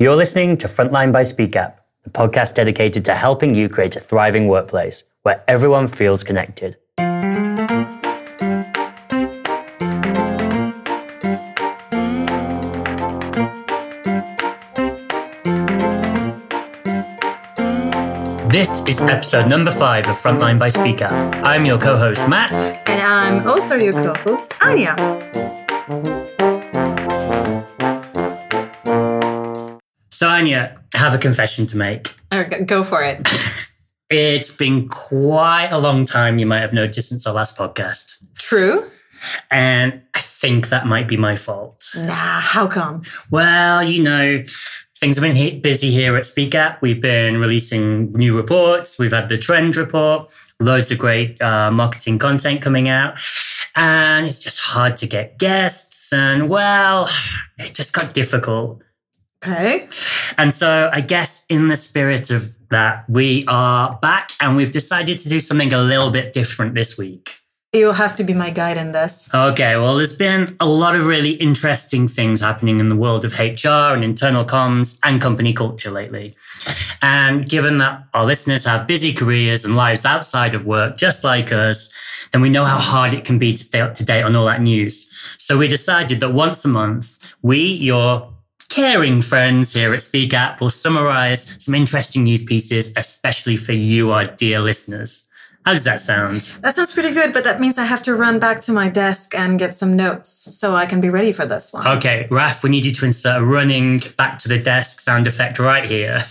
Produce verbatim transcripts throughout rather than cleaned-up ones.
You're listening to Frontline by SpeakApp, the podcast dedicated to helping you create a thriving workplace where everyone feels connected. This is episode number five of Frontline by SpeakApp. I'm your co-host, Matt. And I'm also your co-host, Anya. So, Anya, I have a confession to make. Okay, go for it. It's been quite a long time, you might have noticed, since our last podcast. True. And I think that might be my fault. Nah, how come? Well, you know, things have been he- busy here at SpeakApp. We've been releasing new reports. We've had the trend report, loads of great uh, marketing content coming out. And it's just hard to get guests. And, well, it just got difficult. Okay. And so I guess in the spirit of that, we are back and we've decided to do something a little bit different this week. You'll have to be my guide in this. Okay, well, there's been a lot of really interesting things happening in the world of H R and internal comms and company culture lately. And given that our listeners have busy careers and lives outside of work, just like us, then we know how hard it can be to stay up to date on all that news. So we decided that once a month, we, your caring friends here at SpeakApp, will summarize some interesting news pieces, especially for you, our dear listeners. How does that sound? That sounds pretty good, but that means I have to run back to my desk and get some notes so I can be ready for this one. Okay, Raf, we need you to insert a running back to the desk sound effect right here.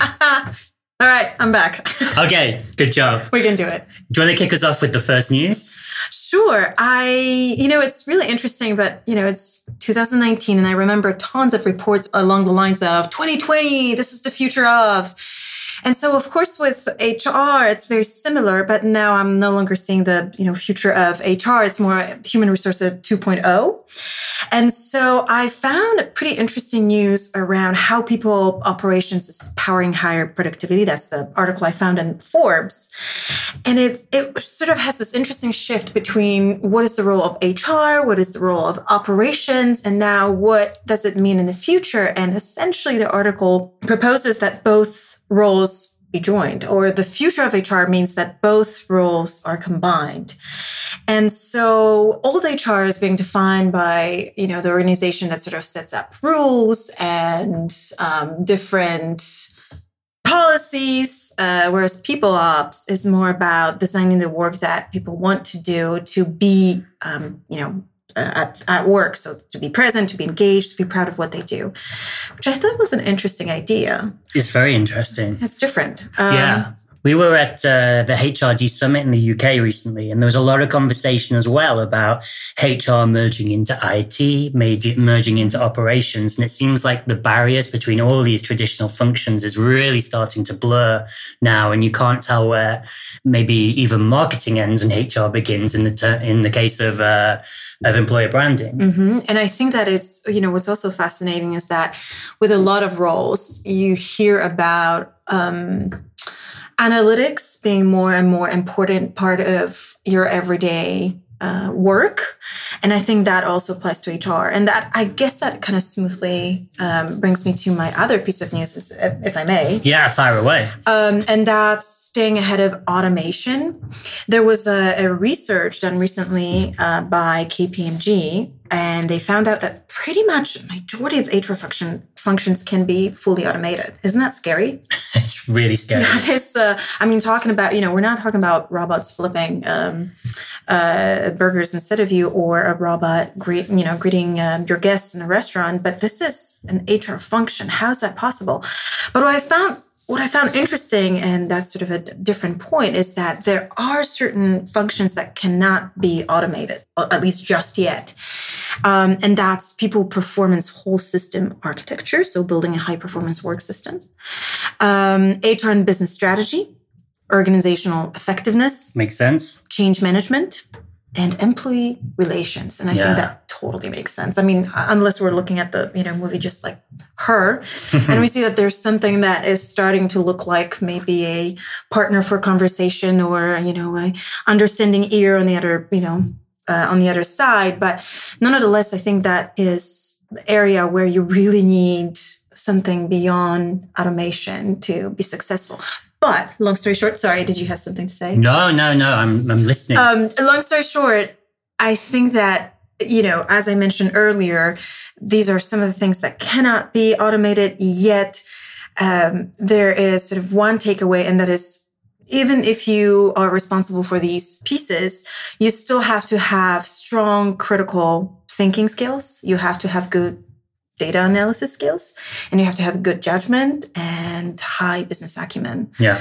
All right, I'm back. Okay, good job. We can do it. Do you want to kick us off with the first news? Sure. I, you know, it's really interesting, but, you know, it's two thousand nineteen and I remember tons of reports along the lines of twenty twenty, this is the future of. And so, of course, with H R, it's very similar, but now I'm no longer seeing the, you know, future of H R. It's more human resources two point oh. And so I found pretty interesting news around how people operations is powering higher productivity. That's the article I found in Forbes. And it, it sort of has this interesting shift between what is the role of H R, what is the role of operations, and now what does it mean in the future? And essentially the article proposes that both roles be joined, or the future of H R means that both roles are combined. And so old H R is being defined by, you know, the organization that sort of sets up rules and um, different policies, uh, whereas people ops is more about designing the work that people want to do to be, um, you know, At, at work. So to be present, to be engaged, to be proud of what they do, which I thought was an interesting idea. It's very interesting. It's different. Um, yeah. We were at uh, the H R D Summit in the U K recently, and there was a lot of conversation as well about H R merging into I T, merging into operations. And it seems like the barriers between all these traditional functions is really starting to blur now. And you can't tell where maybe even marketing ends and H R begins in the ter- in the case of uh, of employer branding. Mm-hmm. And I think that it's, you know, what's also fascinating is that with a lot of roles, you hear about um, analytics being more and more important part of your everyday uh, work. And I think that also applies to H R. And that, I guess that kind of smoothly um, brings me to my other piece of news, if I may. Yeah, fire away. Um, and that's staying ahead of automation. There was a, a research done recently uh, by K P M G, and they found out that pretty much a majority of H R function, functions can be fully automated. Isn't that scary? It's really scary. That is, uh, I mean, talking about, you know, we're not talking about robots flipping um, uh, burgers instead of you, or a robot, greet, you know, greeting um, your guests in a restaurant, but this is an H R function. How is that possible? But what I found What I found interesting, and that's sort of a different point, is that there are certain functions that cannot be automated, at least just yet. Um, and that's people performance whole system architecture, so building a high performance work system, um, H R and business strategy, organizational effectiveness. Makes sense. Change management, and employee relations. And I yeah. think that totally makes sense. I mean, unless we're looking at the, you know, movie just like Her, and we see that there's something that is starting to look like maybe a partner for conversation, or, you know, a understanding ear on the other, you know, uh, on the other side. But nonetheless, I think that is the area where you really need something beyond automation to be successful. But long story short, sorry, did you have something to say? No, no, no, I'm, I'm listening. Um, long story short, I think that, you know, as I mentioned earlier, these are some of the things that cannot be automated yet. Um, there is sort of one takeaway, and that is, even if you are responsible for these pieces, you still have to have strong critical thinking skills. You have to have good data analysis skills, and you have to have good judgment and high business acumen. Yeah.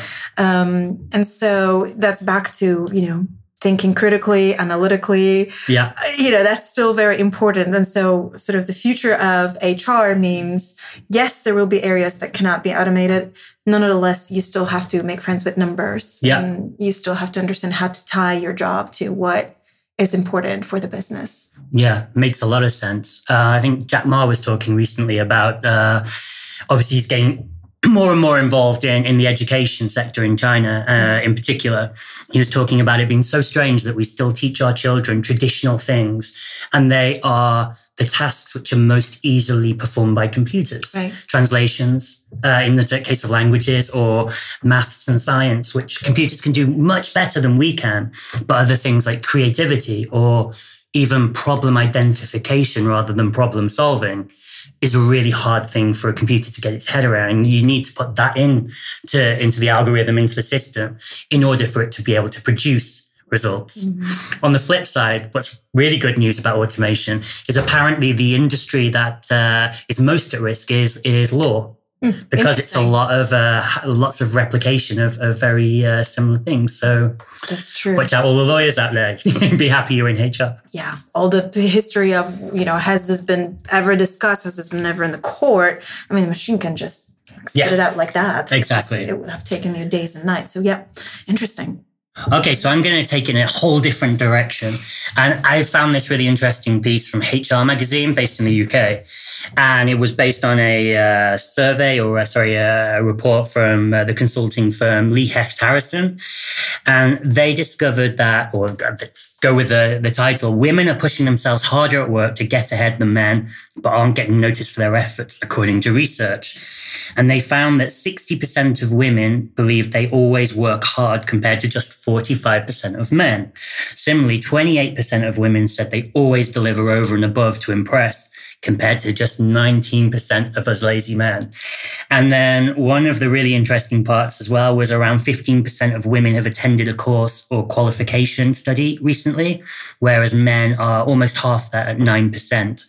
Um, and so that's back to, you know, thinking critically, analytically. Yeah. You know, that's still very important. And so sort of the future of H R means, yes, there will be areas that cannot be automated. Nonetheless, you still have to make friends with numbers. Yeah. And you still have to understand how to tie your job to what is important for the business. Yeah, makes a lot of sense. Uh, I think Jack Ma was talking recently about, uh, obviously he's getting more and more involved in, in the education sector in China, uh, in particular. He was talking about it being so strange that we still teach our children traditional things, and they are the tasks which are most easily performed by computers. Right. Translations, uh, in the case of languages, or maths and science, which computers can do much better than we can. But other things like creativity or even problem identification rather than problem solving is a really hard thing for a computer to get its head around. And you need to put that in to, into the algorithm, into the system, in order for it to be able to produce results. Mm-hmm. On the flip side, what's really good news about automation is apparently the industry that uh, is most at risk is, is law. Mm, because it's a lot of uh, lots of replication of, of very uh, similar things. So that's true. Watch out, all the lawyers out there. Be happy you're in H R. Yeah, all the, the history of, you know, has this been ever discussed? Has this been ever in the court? I mean, the machine can just spit yeah. it out like that. Exactly. Just, it would have taken you days and nights. So yeah, interesting. Okay, so I'm going to take it in a whole different direction. And I found this really interesting piece from H R Magazine based in the U K. And it was based on a uh, survey or, uh, sorry, a report from uh, the consulting firm Lee Hecht Harrison. And they discovered that, or let's go with the, the title, women are pushing themselves harder at work to get ahead than men, but aren't getting noticed for their efforts, according to research. And they found that sixty percent of women believe they always work hard compared to just forty-five percent of men. Similarly, twenty-eight percent of women said they always deliver over and above to impress, compared to just nineteen percent of us lazy men. And then one of the really interesting parts as well was around fifteen percent of women have attended a course or qualification study recently, whereas men are almost half that at nine percent.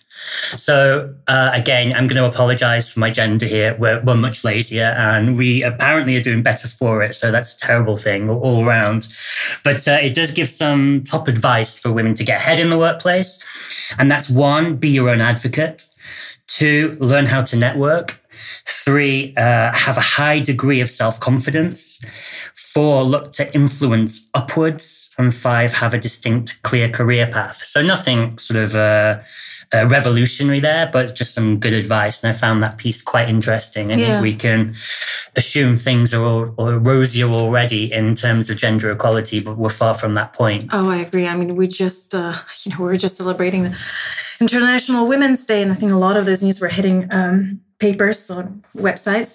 So uh, again, I'm going to apologize for my gender here. We're, we're much lazier, and we apparently are doing better for it. So that's a terrible thing all around. But uh, it does give some top advice for women to get ahead in the workplace. And that's one, be your own advocate. Two, learn how to network. Three, uh, have a high degree of self-confidence. Four, look to influence upwards. And five, have a distinct, clear career path. So nothing sort of uh, uh, revolutionary there, but just some good advice. And I found that piece quite interesting. And yeah. we can assume things are, all, are rosier already in terms of gender equality, but we're far from that point. Oh, I agree. I mean, we just, uh, you know, we were just celebrating the International Women's Day, and I think a lot of those news were hitting um, papers or websites.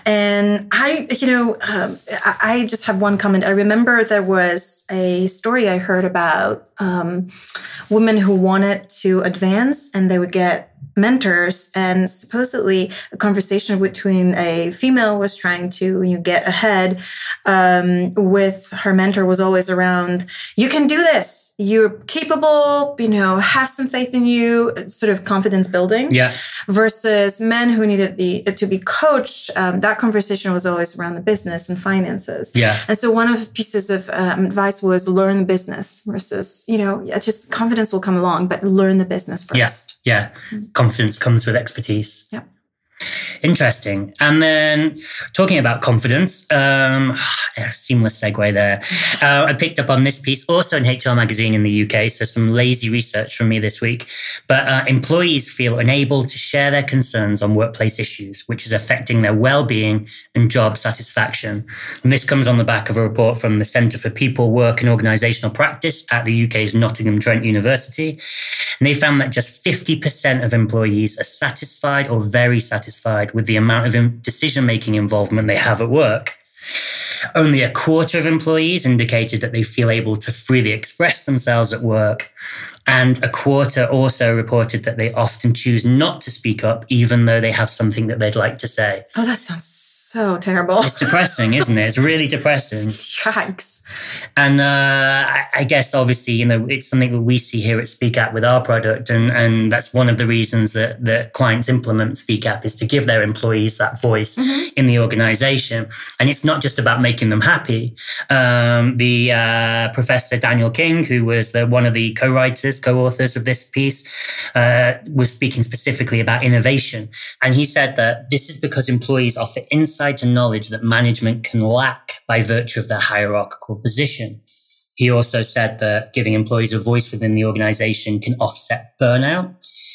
And I, you know, um, I, I just have one comment. I remember there was a story I heard about um, women who wanted to advance, and they would get mentors, and supposedly a conversation between a female was trying to you know, get ahead um, with her mentor was always around, you can do this, you're capable, you know, have some faith in you, sort of confidence building. Yeah. Versus men who needed to be, to be coached, um, that conversation was always around the business and finances. Yeah. And so one of the pieces of um, advice was learn the business versus, you know, just confidence will come along, but learn the business first. Yeah. Yeah. Confidence comes with expertise. Yeah. Interesting. And then talking about confidence, um, a seamless segue there. Uh, I picked up on this piece also in H R Magazine in the U K, so some lazy research from me this week. But uh, employees feel unable to share their concerns on workplace issues, which is affecting their well-being and job satisfaction. And this comes on the back of a report from the Centre for People, Work and Organisational Practice at the U K's Nottingham Trent University. And they found that just fifty percent of employees are satisfied or very satisfied satisfied with the amount of decision-making involvement they have at work. Only a quarter of employees indicated that they feel able to freely express themselves at work. And a quarter also reported that they often choose not to speak up, even though they have something that they'd like to say. Oh, that sounds so terrible. It's depressing, isn't it? It's really depressing. Yikes. And uh, I, I guess, obviously, you know, it's something that we see here at SpeakApp with our product. And, and that's one of the reasons that, that clients implement SpeakApp is to give their employees that voice mm-hmm. in the organization. And it's not just about making them happy. Um, the uh, Professor Daniel King, who was the, one of the co-writers, co-authors of this piece, uh, was speaking specifically about innovation. And he said that this is because employees offer insight and knowledge that management can lack by virtue of their hierarchical position. He also said that giving employees a voice within the organization can offset burnout.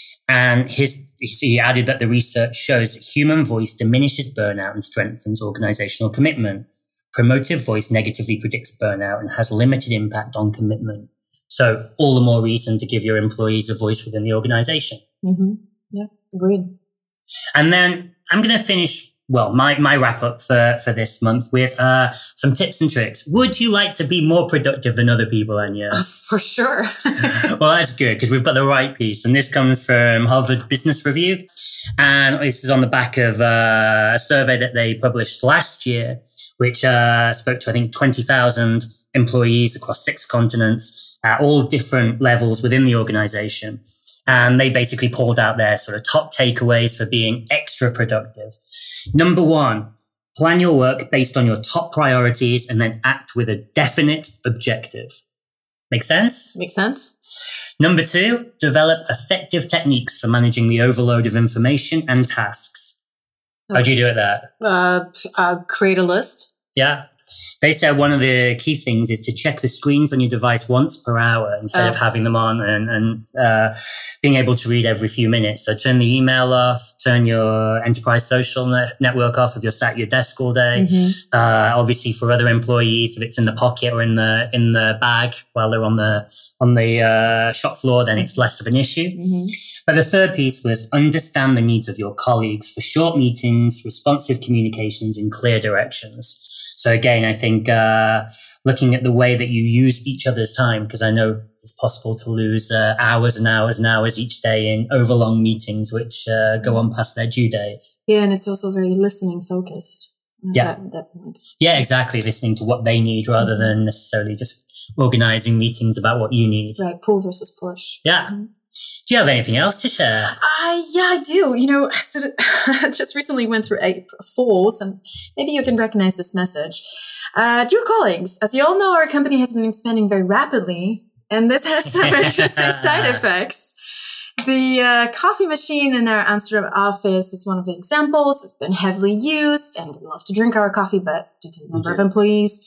And his, he added that the research shows that human voice diminishes burnout and strengthens organizational commitment. Promotive voice negatively predicts burnout and has limited impact on commitment. So all the more reason to give your employees a voice within the organization. Mm-hmm. Yeah, agreed. And then I'm going to finish, well, my, my wrap up for, for this month with uh, some tips and tricks. Would you like to be more productive than other people, Anya? Uh, for sure. Well, that's good because we've got the right piece. And this comes from Harvard Business Review. And this is on the back of uh, a survey that they published last year, which uh, spoke to, I think, twenty thousand employees across six continents at all different levels within the organization. And they basically pulled out their sort of top takeaways for being extra productive. Number one, plan your work based on your top priorities and then act with a definite objective. Make sense? Makes sense. Number two, develop effective techniques for managing the overload of information and tasks. Okay. How do you do it there? Uh, uh, create a list. Yeah. They said one of the key things is to check the screens on your device once per hour instead oh. of having them on and, and uh, being able to read every few minutes. So turn the email off, turn your enterprise social net- network off if you're sat at your desk all day. Mm-hmm. Uh, obviously, for other employees, if it's in the pocket or in the in the bag while they're on the on the uh, shop floor, then it's less of an issue. Mm-hmm. But the third piece was understand the needs of your colleagues for short meetings, responsive communications, and clear directions. So again, I think uh, looking at the way that you use each other's time, because I know it's possible to lose uh, hours and hours and hours each day in overlong meetings, which uh, go on past their due date. Yeah, and it's also very listening focused. Yeah, that, that point. Yeah, exactly. Listening to what they need rather mm-hmm. than necessarily just organizing meetings about what you need. Right, pull versus push. Yeah. Mm-hmm. Do you have anything else to share? Uh, yeah, I do. You know, so I just recently went through April Fools, and maybe you can recognize this message. Uh, dear colleagues, as you all know, our company has been expanding very rapidly, and this has some interesting side effects. The uh, coffee machine in our Amsterdam office is one of the examples. It's been heavily used, and we love to drink our coffee, but due to the number of employees,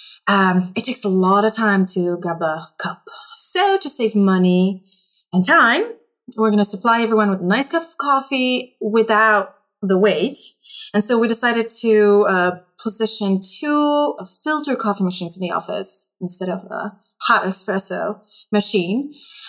um, it takes a lot of time to grab a cup. So to save money and time, we're going to supply everyone with a nice cup of coffee without the wait. And so we decided to uh, position two filter coffee machines in the office instead of a hot espresso machine.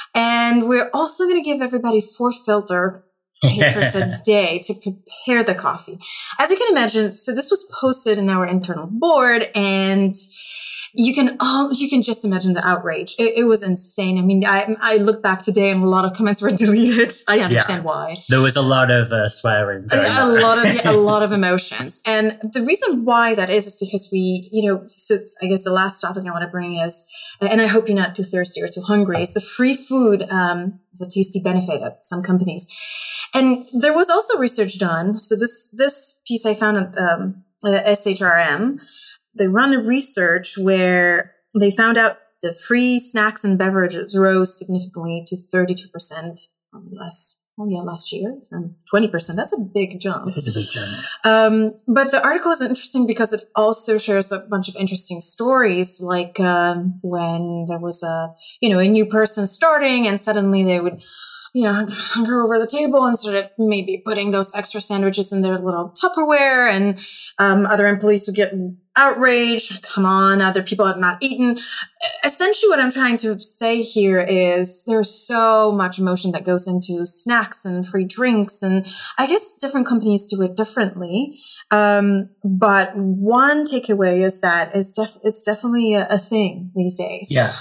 And we're also going to give everybody four filter papers a day to prepare the coffee. As you can imagine, so this was posted in our internal board, and You can all, you can just imagine the outrage. It, it was insane. I mean, I, I look back today and a lot of comments were deleted. I understand yeah. why. There was a lot of uh, swearing. A, a lot of, yeah, a lot of emotions. And the reason why that is, is because we, you know, so I guess the last topic I want to bring is, and I hope you're not too thirsty or too hungry, is the free food, um, is a tasty benefit at some companies. And there was also research done. So this, this piece I found at, um, at S H R M. They run a research where they found out the free snacks and beverages rose significantly to thirty-two percent last, oh yeah, last year from twenty percent. That's a big jump. It is a big jump. Um, but the article is interesting because it also shares a bunch of interesting stories, like um, when there was a, you know, a new person starting and suddenly they would, you know, go over the table and started maybe putting those extra sandwiches in their little Tupperware, and um, other employees would get outrage. Come on, other people have not eaten. Essentially, what I'm trying to say here is there's so much emotion that goes into snacks and free drinks. And I guess different companies do it differently. Um, but one takeaway is that it's, def- it's definitely a, a thing these days. Yeah.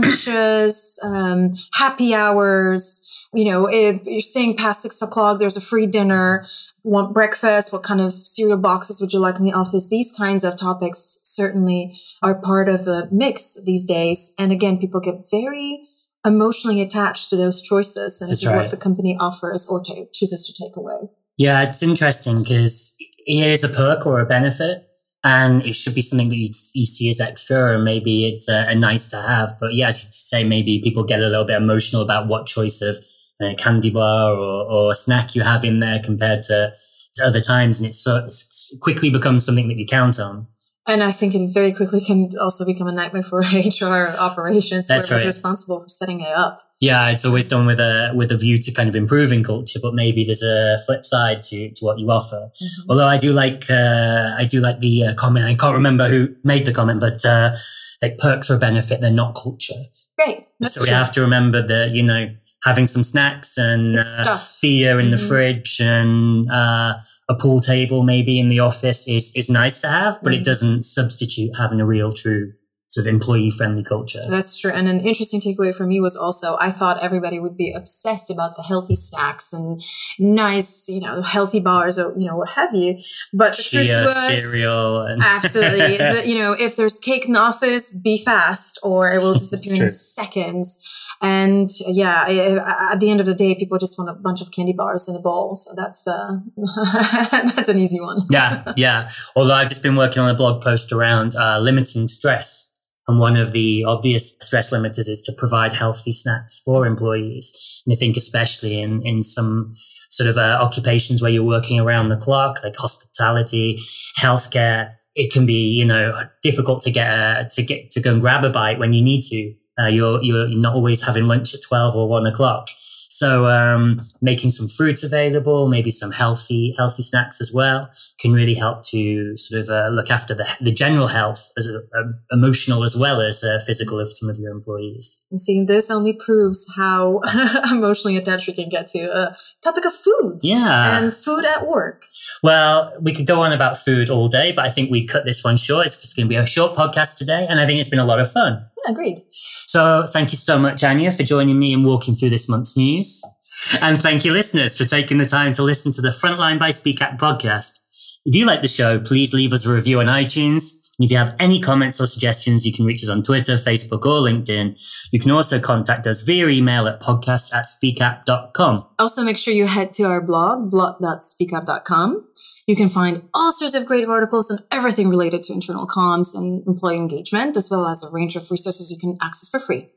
Lunches, um, happy hours. You know, if you're staying past six o'clock, there's a free dinner. Want breakfast? What kind of cereal boxes would you like in the office? These kinds of topics certainly are part of the mix these days. And again, people get very emotionally attached to those choices and to right. what the company offers or ta- chooses to take away. Yeah, it's interesting because it is a perk or a benefit. And it should be something that you, you see as extra, or maybe it's a, a nice to have. But yeah, as you say, maybe people get a little bit emotional about what choice of a candy bar or, or a snack you have in there compared to, to other times. And it's, so, it's quickly becomes something that you count on. And I think it very quickly can also become a nightmare for H R operations, That's whoever's right. responsible for setting it up. Yeah, it's always done with a with a view to kind of improving culture, but maybe there's a flip side to, to what you offer. Mm-hmm. Although I do like uh, I do like the uh, comment. I can't remember who made the comment, but uh, like perks are a benefit, they're not culture. Right. That's so we true. Have to remember that, you know, having some snacks and uh, beer in mm-hmm. the fridge and uh, a pool table maybe in the office is is nice to have, but mm-hmm. it doesn't substitute having a real true sort of employee-friendly culture. That's true. And an interesting takeaway for me was also, I thought everybody would be obsessed about the healthy snacks and nice, you know, healthy bars or, you know, what have you. But the Chia, truth was, cereal. And absolutely. the, you know, if there's cake in the office, be fast or it will disappear in seconds. And yeah, I, at the end of the day, people just want a bunch of candy bars in a bowl. So that's, uh, that's an easy one. yeah. Yeah. Although I've just been working on a blog post around uh, limiting stress. And one of the obvious stress limiters is to provide healthy snacks for employees. And I think especially in, in some sort of uh, occupations where you're working around the clock, like hospitality, healthcare, it can be, you know, difficult to get a, to get to go and grab a bite when you need to. Uh, you're you're not always having lunch at twelve or one o'clock. So um, making some fruit available, maybe some healthy healthy snacks as well, can really help to sort of uh, look after the the general health, as a, a, emotional as well as uh, physical of some of your employees. And seeing this only proves how emotionally attached we can get to a topic of food. Yeah. And food at work. Well, we could go on about food all day, but I think we cut this one short. It's just going to be a short podcast today, and I think it's been a lot of fun. Yeah, agreed. So thank you so much, Anya, for joining me and walking through this month's news. And thank you, listeners, for taking the time to listen to the Frontline by SpeakAct podcast. If you like the show, please leave us a review on iTunes. And if you have any comments or suggestions, you can reach us on Twitter, Facebook, or LinkedIn. You can also contact us via email at podcast at speakapp dot com. Also, make sure you head to our blog, blog dot speakapp dot com. You can find all sorts of great articles and everything related to internal comms and employee engagement, as well as a range of resources you can access for free.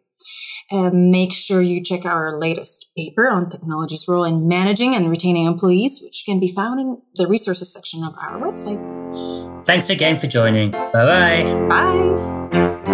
And make sure you check out our latest paper on technology's role in managing and retaining employees, which can be found in the resources section of our website. Thanks again for joining. Bye-bye. Bye.